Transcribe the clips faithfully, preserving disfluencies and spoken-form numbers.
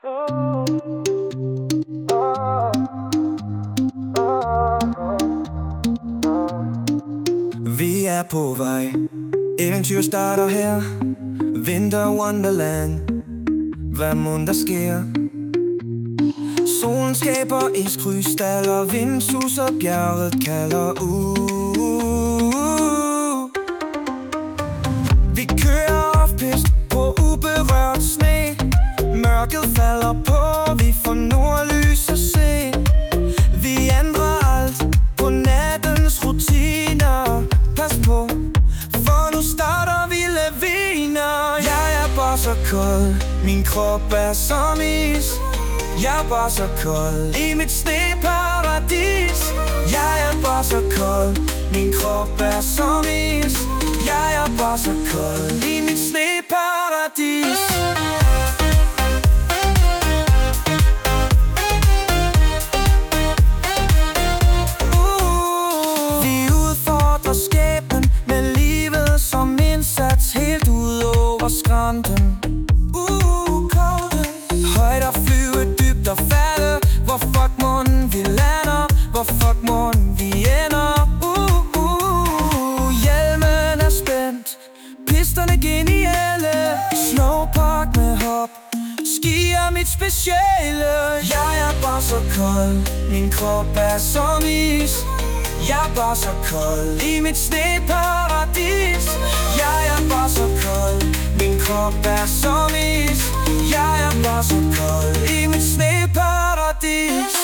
Vi er på vej, eventyr starter her. Winter Wonderland, hvad mon der sker? Solen skaber iskrystal, og vinden suser, bjerget kalder uh. Vi kører off-pist på uberørt sne. Mørket falder på, vi får nordlys at se. Vi ændrer alt på nattens rutiner. Pas på, for nu starter vi laviner. Jeg er bare så kold, min krop er som is. Jeg er bare så kold i mit sneparadis. Jeg er bare så kold, min krop er som is. Jeg er bare så kold i mit sneparadis. uh, Vi udfordrer skæbnen med livet som indsats, helt ud over skrænten. Og falde, hvor fuck mon vi lander, hvor fuck mon vi ender. uh, uh, Hjelmen er spændt, pisterne geniale. Snowpark med hop, ski er mit speciale. Jeg er bare så kold, min krop er som is. Jeg er bare så kold i mit sneparadis. Jeg er bare så kold, min krop er som is. Jeg er bare så kold i mit sneparadis.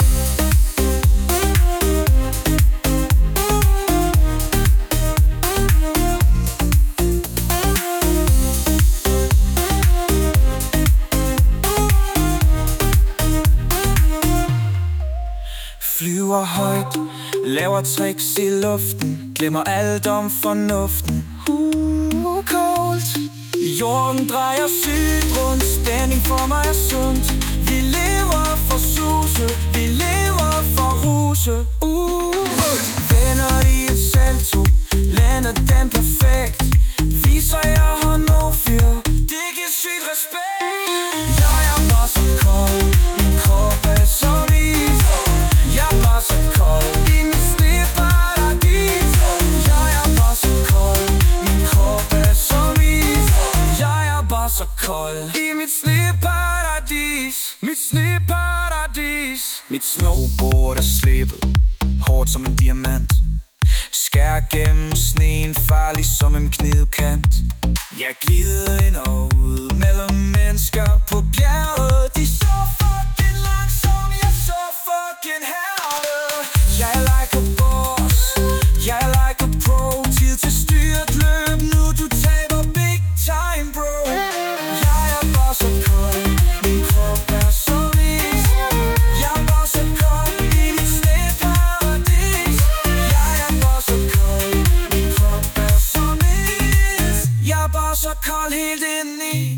Flyver højt, laver tricks i luften, glemmer alt om fornuften. Uh, koldt. Jorden drejer sygt rundt, spænding for mig er sundt. Vi lever for suse, vi lever for ruse. uh. Venner i et salto, lander den perfekt. Viser jeg har no fear, det giver sygt respekt. Jeg er bare så kold, min krop er som is. Jeg er bare så kold i mit sneparadis. Jeg er bare så kold, min krop er som is. Jeg er bare så kold i mit sneparadis. Mit sneparadis. Mit snowboard er slebet, hårdt som en diamant. Skær gennem sneen, farlig som en knivkant. Jeg glider ind og ud mellem mennesker på bjerget. De så fucking langsom, jeg så fucking herved. Jeg er like a boss, jeg er like a pro. Tid til styrt løb nu, du taber big time bro. Jeg er bare så kold, min krop er som is. Jeg er bare så kold i mit sneparadis. Jeg er bare så kold, min krop er som is. Jeg er bare så kold helt indeni.